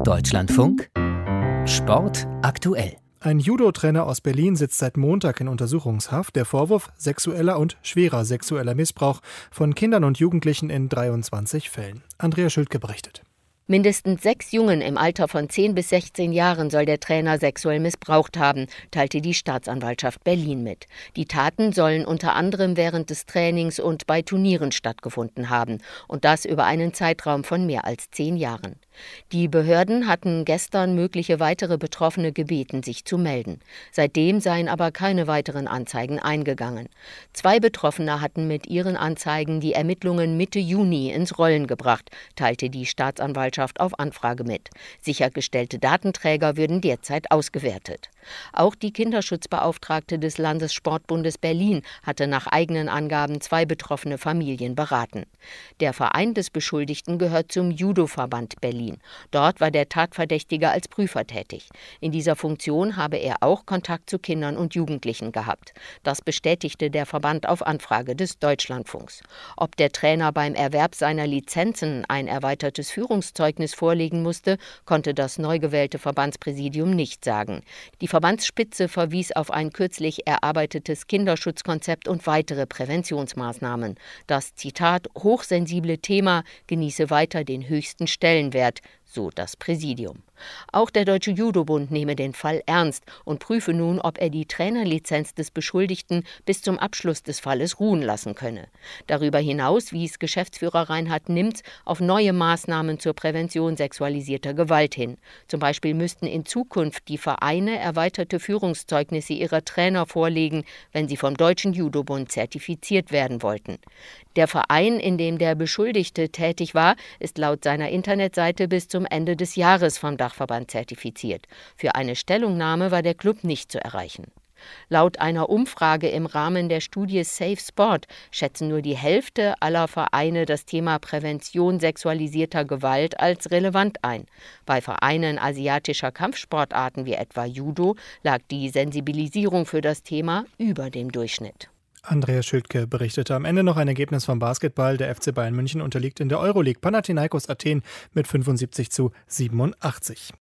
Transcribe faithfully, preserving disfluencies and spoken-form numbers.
Deutschlandfunk Sport aktuell. Ein Judo-Trainer aus Berlin sitzt seit Montag in Untersuchungshaft. Der Vorwurf: sexueller und schwerer sexueller Missbrauch von Kindern und Jugendlichen in dreiundzwanzig Fällen. Andrea Schülke berichtet. Mindestens sechs Jungen im Alter von zehn bis sechzehn Jahren soll der Trainer sexuell missbraucht haben, teilte die Staatsanwaltschaft Berlin mit. Die Taten sollen unter anderem während des Trainings und bei Turnieren stattgefunden haben, und das über einen Zeitraum von mehr als zehn Jahren. Die Behörden hatten gestern mögliche weitere Betroffene gebeten, sich zu melden. Seitdem seien aber keine weiteren Anzeigen eingegangen. Zwei Betroffene hatten mit ihren Anzeigen die Ermittlungen Mitte Juni ins Rollen gebracht, teilte die Staatsanwaltschaft auf Anfrage mit. Sichergestellte Datenträger würden derzeit ausgewertet. Auch die Kinderschutzbeauftragte des Landessportbundes Berlin hatte nach eigenen Angaben zwei betroffene Familien beraten. Der Verein des Beschuldigten gehört zum Judo-Verband Berlin. Dort war der Tatverdächtige als Prüfer tätig. In dieser Funktion habe er auch Kontakt zu Kindern und Jugendlichen gehabt. Das bestätigte der Verband auf Anfrage des Deutschlandfunks. Ob der Trainer beim Erwerb seiner Lizenzen ein erweitertes Führungszeugnis vorlegen musste, konnte das neu gewählte Verbandspräsidium nicht sagen. Die Verbandsspitze verwies auf ein kürzlich erarbeitetes Kinderschutzkonzept und weitere Präventionsmaßnahmen. Das, Zitat, hochsensible Thema genieße weiter den höchsten Stellenwert, so das Präsidium. Auch der Deutsche Judo-Bund nehme den Fall ernst und prüfe nun, ob er die Trainerlizenz des Beschuldigten bis zum Abschluss des Falles ruhen lassen könne. Darüber hinaus wies Geschäftsführer Reinhard Nimz auf neue Maßnahmen zur Prävention sexualisierter Gewalt hin. Zum Beispiel müssten in Zukunft die Vereine erweiterte Führungszeugnisse ihrer Trainer vorlegen, wenn sie vom Deutschen Judo-Bund zertifiziert werden wollten. Der Verein, in dem der Beschuldigte tätig war, ist laut seiner Internetseite bis zum Ende des Jahres vom Dachverband zertifiziert. Für eine Stellungnahme war der Club nicht zu erreichen. Laut einer Umfrage im Rahmen der Studie Safe Sport schätzen nur die Hälfte aller Vereine das Thema Prävention sexualisierter Gewalt als relevant ein. Bei Vereinen asiatischer Kampfsportarten wie etwa Judo lag die Sensibilisierung für das Thema über dem Durchschnitt. Andrea Schülke berichtete. Am Ende noch ein Ergebnis vom Basketball. Der F C Bayern München unterliegt in der Euroleague Panathinaikos Athen mit fünfundsiebzig zu siebenundachtzig.